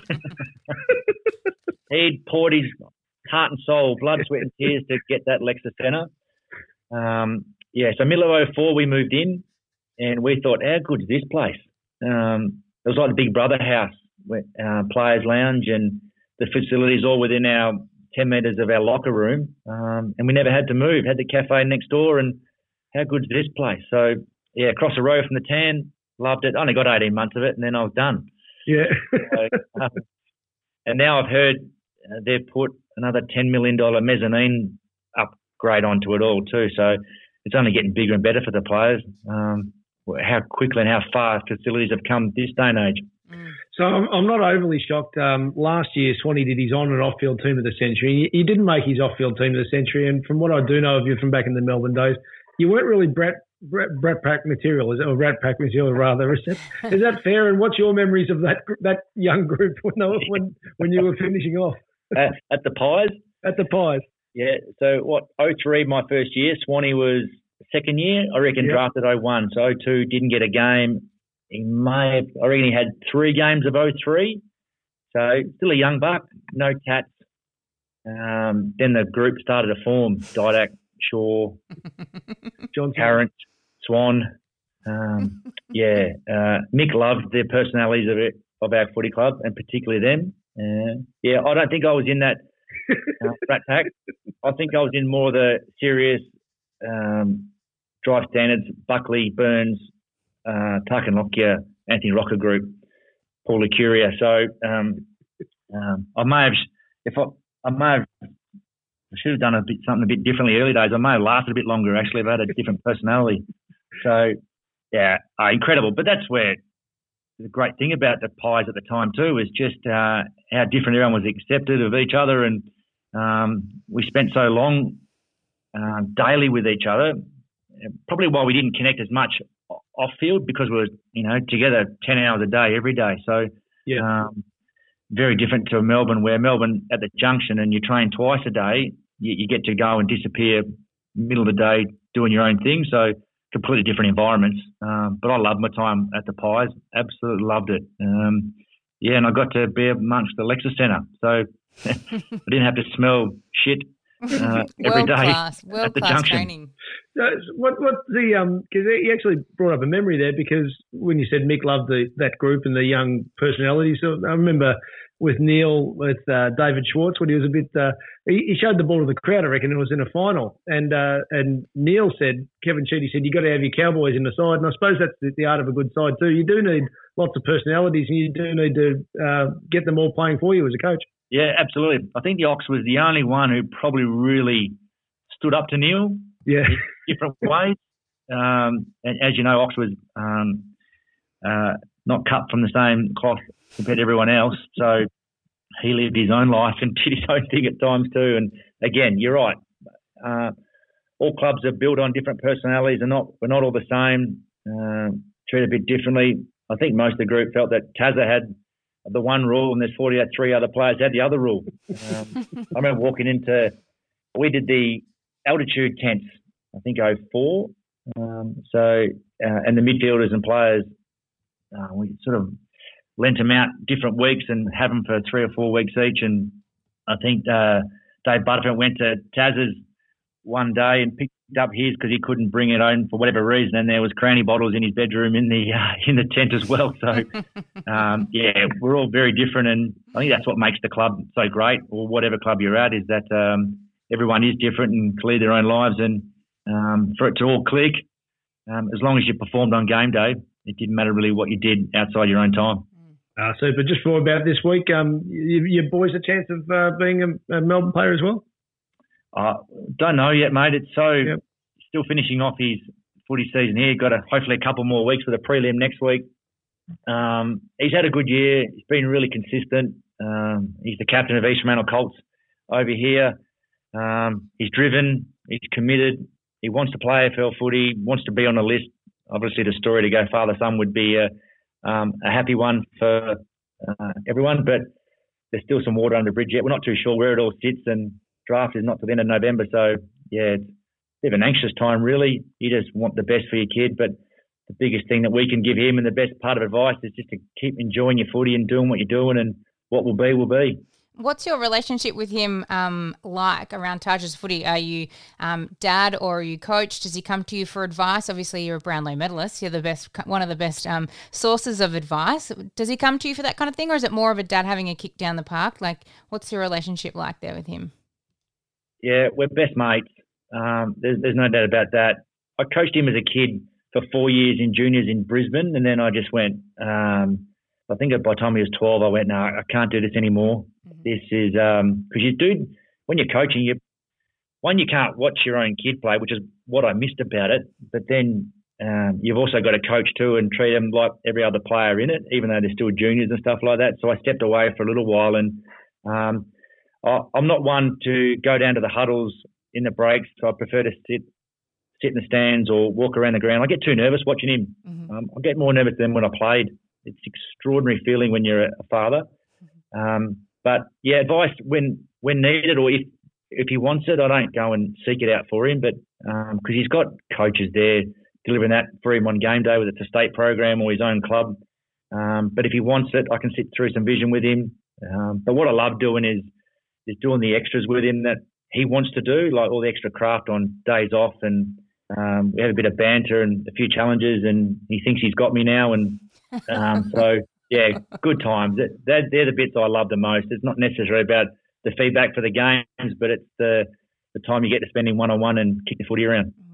He'd poured his heart and soul, blood, sweat and tears to get that Lexus Centre. Um, yeah, so middle of oh four we moved in, and we thought, how good is this place? Um, it was like the Big Brother house, uh, players' lounge, and the facilities all within our ten metres of our locker room. Um, and we never had to move, had the cafe next door, and how good is this place? So, yeah, across the road from the tan, loved it. Only got eighteen months of it, and then I was done. Yeah. so, um, and now I've heard uh, they've put another ten million dollars mezzanine upgrade onto it all too. So it's only getting bigger and better for the players. Um, how quickly and how far facilities have come this day and age. Mm. So I'm, I'm not overly shocked. Um, last year, Swanee did his on and off field team of the century. He, he didn't make his off field team of the century. And from what I do know of you from back in the Melbourne days, you weren't really Brat Brat, Brat Pack material, is it, or Rat Pack material rather. Is that, is that fair? And what's your memories of that that young group when when when you were finishing off at, at the Pies? At the Pies. Yeah, so what, oh three, my first year, Swanee was second year, I reckon, yep. Drafted oh one. So oh two, didn't get a game. He may have, I reckon he had three games of oh three. So still a young buck, no tats. Um, then the group started to form, Didak, Shaw, John Tarrant, Swan. Um, yeah, uh, Mick loved the personalities of it, of our footy club, and particularly them. Uh, yeah, I don't think I was in that uh, Rat Pack. I think I was in more of the serious um, drive standards, Buckley, Burns, uh, Tarkin Lockyer, Anthony Rocker Group, Paul Licuria. So um, um, I may have, if I, I may have, I should have done a bit something a bit differently early days. I may have lasted a bit longer actually if I had a different personality. So yeah, uh, incredible. But that's where the great thing about the Pies at the time too is just uh, how different everyone was accepted of each other, and um, we spent so long uh, daily with each other. Probably why we didn't connect as much off field, because we were, you know, together ten hours a day every day. So yeah, um, very different to Melbourne, where Melbourne at the junction and you train twice a day, you, you get to go and disappear middle of the day doing your own thing. So completely different environments. Um, but I loved my time at the Pies. Absolutely loved it. Um, yeah, and I got to be amongst the Lexus Centre. So I didn't have to smell shit uh, every day class, world at the class junction. Training. So what what the um because you actually brought up a memory there, because when you said Mick loved the that group and the young personalities, so I remember with Neil, with uh, David Schwartz, when he was a bit uh, he, he showed the ball to the crowd, I reckon it was in a final, and uh, and Neil said, Kevin Sheedy said, you got to have your Cowboys in the side, and I suppose that's the, the art of a good side too. You do need lots of personalities, and you do need to uh, get them all playing for you as a coach. Yeah, absolutely. I think the Ox was the only one who probably really stood up to Neil. Yeah, in different ways. Um, and as you know, Ox was um, uh, not cut from the same cloth compared to everyone else. So he lived his own life and did his own thing at times too. And again, you're right. Uh, all clubs are built on different personalities, and not we're not all the same. Uh, treat a bit differently. I think most of the group felt that Tazza had the one rule, and there's forty-three other players had the other rule. Um, I remember walking into, we did the altitude tents, I think oh four. Um, so, uh, and the midfielders and players, uh, we sort of lent them out different weeks and have them for three or four weeks each. And I think uh, Dave Butterfield went to Taz's one day and picked up his because he couldn't bring it home for whatever reason, and there was cranny bottles in his bedroom in the uh, in the tent as well. So, um, yeah, we're all very different, and I think that's what makes the club so great, or whatever club you're at, is that um, everyone is different and can lead their own lives, and um, for it to all click, um, as long as you performed on game day, it didn't matter really what you did outside your own time. Uh, super. Just for about this week, um, you, your boys a chance of uh, being a, a Melbourne player as well? I uh, don't know yet, mate. It's so yep. Still finishing off his footy season here. Got a, hopefully a couple more weeks with a prelim next week. Um, he's had a good year. He's been really consistent. Um, he's the captain of East Fremantle Colts over here. Um, he's driven. He's committed. He wants to play A F L footy. Wants to be on the list. Obviously, the story to go father-son would be a, um, a happy one for uh, everyone, but there's still some water under the bridge yet. We're not too sure where it all sits, and draft is not till the end of November. So, yeah, it's a bit of an anxious time, really. You just want the best for your kid, but the biggest thing that we can give him, and the best part of advice, is just to keep enjoying your footy and doing what you're doing, and what will be will be. What's your relationship with him um, like around Taj's footy? Are you um, dad or are you coach? Does he come to you for advice? Obviously, you're a Brownlow medalist. You're the best, one of the best um, sources of advice. Does he come to you for that kind of thing, or is it more of a dad having a kick down the park? Like, what's your relationship like there with him? Yeah, we're best mates. Um, there's, there's no doubt about that. I coached him as a kid for four years in juniors in Brisbane, and then I just went, um, I think by the time he was twelve, I went, no, I can't do this anymore. Mm-hmm. This is, because um, you do, when you're coaching, you one, you can't watch your own kid play, which is what I missed about it, but then um, you've also got to coach too and treat them like every other player in it, even though they're still juniors and stuff like that. So I stepped away for a little while, and um, I, I'm not one to go down to the huddles in the breaks, so I prefer to sit sit in the stands or walk around the ground. I get too nervous watching him. Mm-hmm. Um, I get more nervous than when I played. It's an extraordinary feeling when you're a father. Mm-hmm. Um, but, yeah, advice when when needed, or if, if he wants it, I don't go and seek it out for him, but because um, he's got coaches there delivering that for him on game day, whether it's a state program or his own club. Um, but if he wants it, I can sit through some vision with him. Um, but what I love doing is is doing the extras with him that he wants to do, like all the extra craft on days off, and um, we have a bit of banter and a few challenges, and he thinks he's got me now. And um, so, yeah, good times. They're, they're the bits I love the most. It's not necessarily about the feedback for the games, but it's the the time you get to spend in one-on-one and kick the footy around.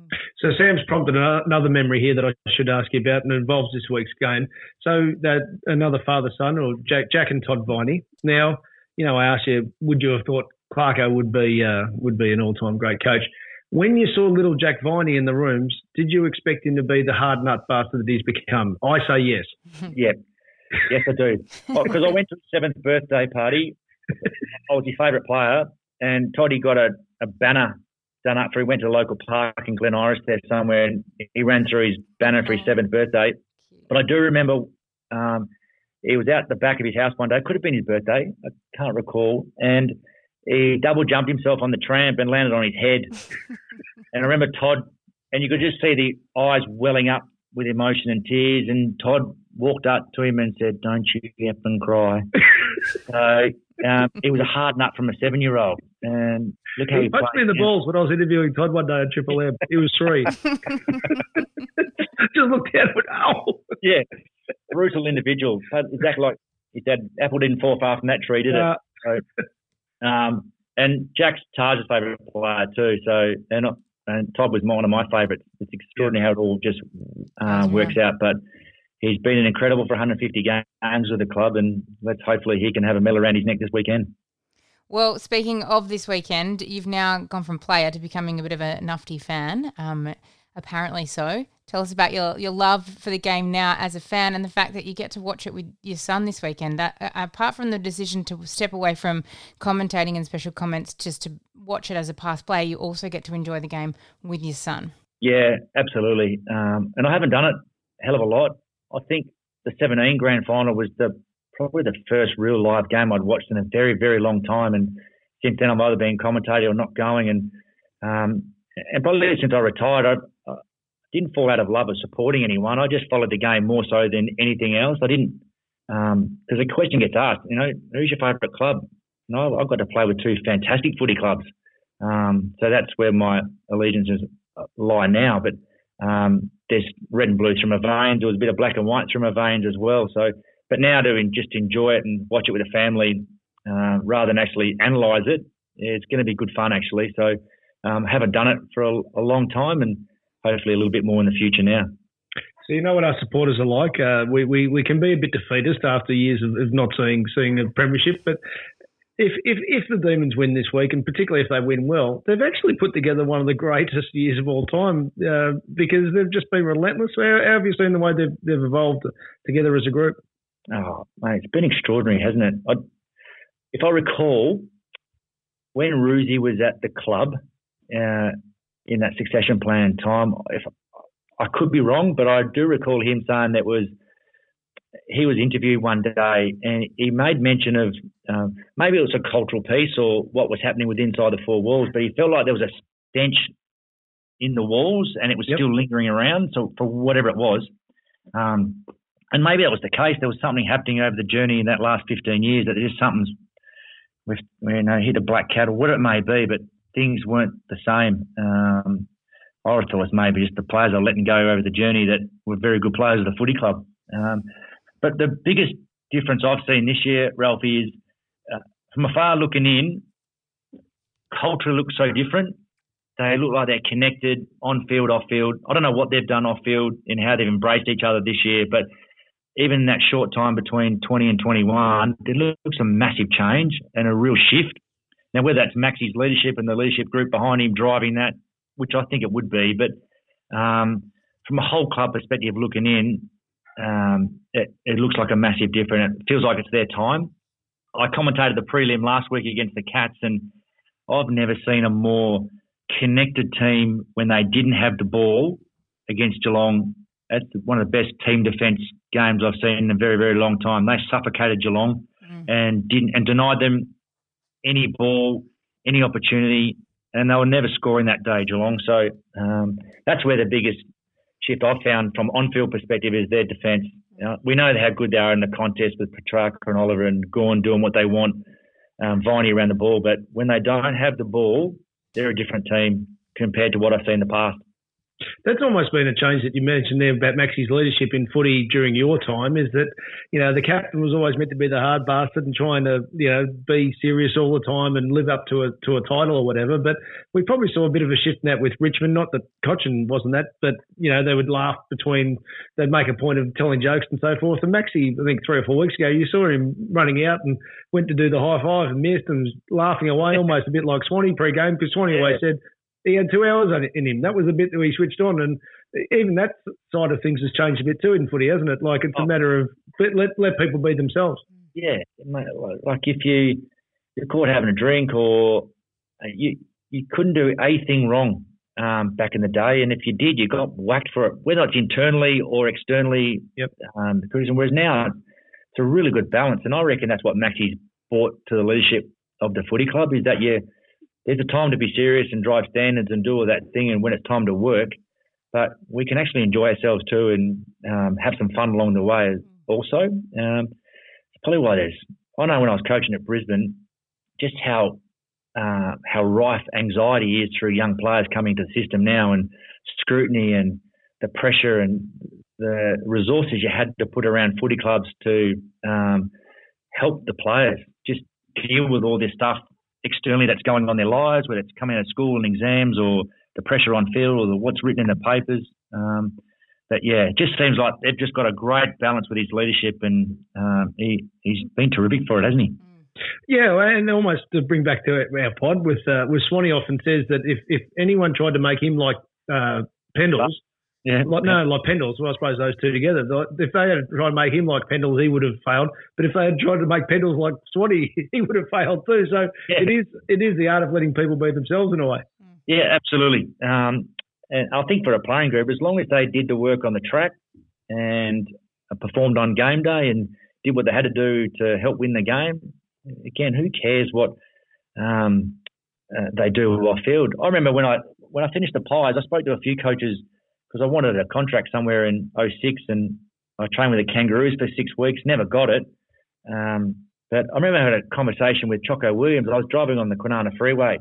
So Sam's prompted another memory here that I should ask you about, and it involves this week's game. So that another father-son, or Jack, Jack and Todd Viney. Now, you know, I asked you, would you have thought Clarko would be uh, would be an all-time great coach? When you saw little Jack Viney in the rooms, did you expect him to be the hard nut bastard that he's become? I say yes. Yeah, yes I do. Because I went to his seventh birthday party. I was his favourite player, and Toddy got a, a banner done up for. He went to a local park in Glen Iris there somewhere, and he ran through his banner for his seventh birthday. But I do remember um, he was out the back of his house one day. Could have been his birthday. I can't recall. And he double jumped himself on the tramp and landed on his head. And I remember Todd, and you could just see the eyes welling up with emotion and tears. And Todd walked up to him and said, "Don't you up and cry." So um, it was a hard nut from a seven-year-old. And look how he, he punched me in the balls when I was interviewing Todd one day at Triple M. He was three. Just looked at it. Oh, yeah, brutal individual. Exactly like he said, apple didn't fall far from that tree, did it? Uh, so, um, and Jack's Taj's favourite player too. So and and Todd was one of my favourites. It's extraordinary how it all just uh, works out. But he's been an incredible for one hundred fifty games with the club, and let's hopefully he can have a medal around his neck this weekend. Well, speaking of this weekend, you've now gone from player to becoming a bit of a Nufty fan, um, apparently so. Tell us about your, your love for the game now as a fan, and the fact that you get to watch it with your son this weekend. That, uh, apart from the decision to step away from commentating and special comments just to watch it as a past player, you also get to enjoy the game with your son. Yeah, absolutely. Um, and I haven't done it a hell of a lot. I think the seventeen grand final was the probably the first real live game I'd watched in a very, very long time. And since then, I've either been commentating or not going. And um, and probably since I retired, I, I didn't fall out of love of supporting anyone. I just followed the game more so than anything else. I didn't, because um, the question gets asked, you know, who's your favourite club? No, I've got to play with two fantastic footy clubs. Um, so that's where my allegiances lie now. But um, there's red and blue through my veins. There was a bit of black and white through my veins as well. So, but now to just enjoy it and watch it with a family uh, rather than actually analyse it, it's going to be good fun actually. So um, haven't done it for a, a long time, and hopefully a little bit more in the future now. So you know what our supporters are like. Uh, we, we we can be a bit defeatist after years of, of not seeing seeing a premiership, but if, if if the Demons win this week, and particularly if they win well, they've actually put together one of the greatest years of all time uh, because they've just been relentless. How, how have you seen the way they've, they've evolved together as a group? Oh, mate, it's been extraordinary, hasn't it? I, if I recall, when Roosie was at the club uh, in that succession plan time, if I could be wrong, but I do recall him saying that was he was interviewed one day and he made mention of um, maybe it was a cultural piece or what was happening with inside the four walls, but he felt like there was a stench in the walls and it was yep. still lingering around. So for whatever it was, um, and maybe that was the case. There was something happening over the journey in that last fifteen years that there's something's with you know hit a black cat or whatever it may be, but things weren't the same. Um, I thought it was maybe just the players are letting go over the journey that were very good players of the footy club. Um, but the biggest difference I've seen this year, Ralphie, is uh, from afar looking in, culture looks so different. They look like they're connected on field, off field. I don't know what they've done off field and how they've embraced each other this year, but even in that short time between twenty and twenty-one, there looks a massive change and a real shift. Now, whether that's Maxi's leadership and the leadership group behind him driving that, which I think it would be, but um, from a whole club perspective looking in, um, it, it looks like a massive difference. It feels like it's their time. I commentated the prelim last week against the Cats, and I've never seen a more connected team when they didn't have the ball against Geelong. That's one of the best team defence games I've seen in a very, very long time. They suffocated Geelong mm. and didn't and denied them any ball, any opportunity, and they were never scoring that day, Geelong. So um, that's where the biggest shift I've found from on-field perspective is their defence. You know, we know how good they are in the contest with Petrarca and Oliver and Gawn doing what they want, um, Viney around the ball. But when they don't have the ball, they're a different team compared to what I've seen in the past. That's almost been a change that you mentioned there about Maxie's leadership in footy during your time, is that, you know, the captain was always meant to be the hard bastard and trying to, you know, be serious all the time and live up to a to a title or whatever. But we probably saw a bit of a shift in that with Richmond. Not that Cochin wasn't that, but, you know, they would laugh between, they'd make a point of telling jokes and so forth. And Maxie, I think three or four weeks ago, you saw him running out and went to do the high five and missed and was laughing away almost a bit like Swanee pre-game, because Swanee yeah. always said, he had two hours in him. That was the bit that he switched on, and even that side of things has changed a bit too in footy, hasn't it? Like, it's oh. a matter of let let people be themselves. Yeah, like if you you're caught having a drink, or you you couldn't do a thing wrong um, back in the day, and if you did, you got whacked for it, whether it's internally or externally. Yep. Um, whereas now it's a really good balance, and I reckon that's what Maxie's brought to the leadership of the footy club, is that you. There's a time to be serious and drive standards and do all that thing, and when it's time to work, but we can actually enjoy ourselves too and um, have some fun along the way also. Um, it's probably why there's, I know when I was coaching at Brisbane, just how uh, how rife anxiety is through young players coming to the system now, and scrutiny and the pressure and the resources you had to put around footy clubs to um, help the players just deal with all this stuff externally that's going on in their lives, whether it's coming out of school and exams or the pressure on field or the, what's written in the papers. Um, but yeah, it just seems like they've just got a great balance with his leadership, and um, he, he's been terrific for it, hasn't he? Yeah, and almost to bring back to our pod, with uh, with Swanee often says that if, if anyone tried to make him like uh, Pendles, Yeah, like, no, like Pendles. Well, I suppose those two together. If they had tried to make him like Pendles, he would have failed. But if they had tried to make Pendles like Swanee, he would have failed too. So yeah. it is it is the art of letting people be themselves in a way. Yeah, absolutely. Um, and I think for a playing group, as long as they did the work on the track and performed on game day and did what they had to do to help win the game, again, who cares what um, uh, they do off field? I remember when I when I finished the Pies, I spoke to a few coaches, because I wanted a contract somewhere in oh six, and I trained with the Kangaroos for six weeks, never got it. Um, but I remember I had a conversation with Choco Williams. I was driving on the Kwinana Freeway,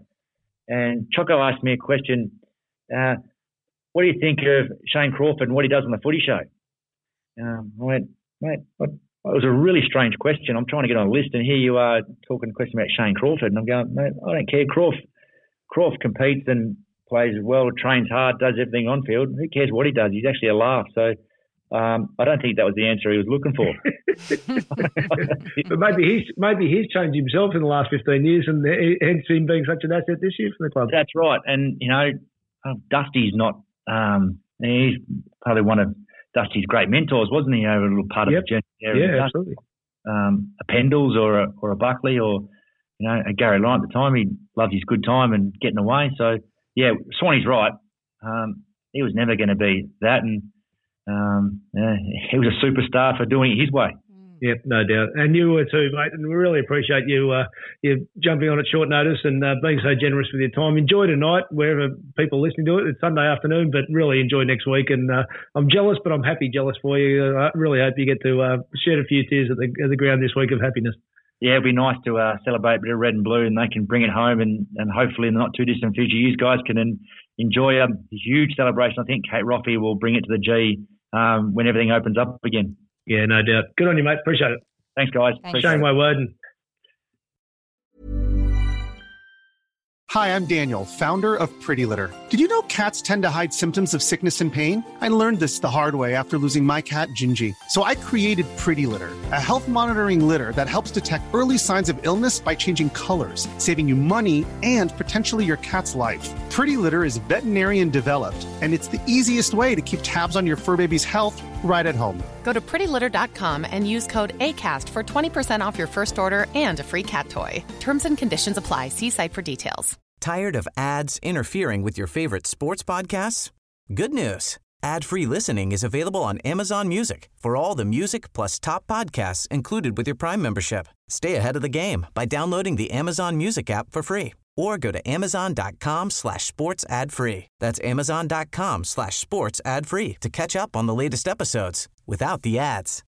and Choco asked me a question, uh, what do you think of Shane Crawford and what he does on the footy show? Um, I went, mate, what? It was a really strange question. I'm trying to get on a list, and here you are talking a question about Shane Crawford, and I'm going, mate, I don't care. Crawf, Crawf competes and plays well, trains hard, does everything on field. Who cares what he does? He's actually a laugh. So um, I don't think that was the answer he was looking for. But maybe he's maybe he's changed himself in the last fifteen years, and hence him being such an asset this year for the club. That's right. And, you know, Dusty's not um, – he's probably one of Dusty's great mentors, wasn't he, over a little part yep. of the journey? Yeah, absolutely. Um, a Pendles or a, or a Buckley or, you know, a Gary Lyon at the time. He loved his good time and getting away. So, yeah, Swanee's right. Um, he was never going to be that, and um, yeah, he was a superstar for doing it his way. Yep, no doubt. And you were too, mate, and we really appreciate you uh, you jumping on at short notice and uh, being so generous with your time. Enjoy tonight, wherever people are listening to it. It's Sunday afternoon, but really enjoy next week. And uh, I'm jealous, but I'm happy jealous for you. I really hope you get to uh, shed a few tears at the, at the ground this week of happiness. Yeah, it'd be nice to uh, celebrate a bit of red and blue, and they can bring it home, and, and hopefully in the not too distant future, you guys can en- enjoy a huge celebration. I think Kate Roffey will bring it to the G um, when everything opens up again. Yeah, no doubt. Good on you, mate. Appreciate it. Thanks, guys. Thanks. Shane Woden. Hi, I'm Daniel, founder of Pretty Litter. Did you know cats tend to hide symptoms of sickness and pain? I learned this the hard way after losing my cat, Gingy. So I created Pretty Litter, a health monitoring litter that helps detect early signs of illness by changing colors, saving you money and potentially your cat's life. Pretty Litter is veterinarian developed, and it's the easiest way to keep tabs on your fur baby's health right at home. Go to pretty litter dot com and use code ACAST for twenty percent off your first order and a free cat toy. Terms and conditions apply. See site for details. Tired of ads interfering with your favorite sports podcasts? Good news. Ad-free listening is available on Amazon Music for all the music plus top podcasts included with your Prime membership. Stay ahead of the game by downloading the Amazon Music app for free, or go to amazon.com slash sports ad free. That's amazon.com slash sports ad free to catch up on the latest episodes without the ads.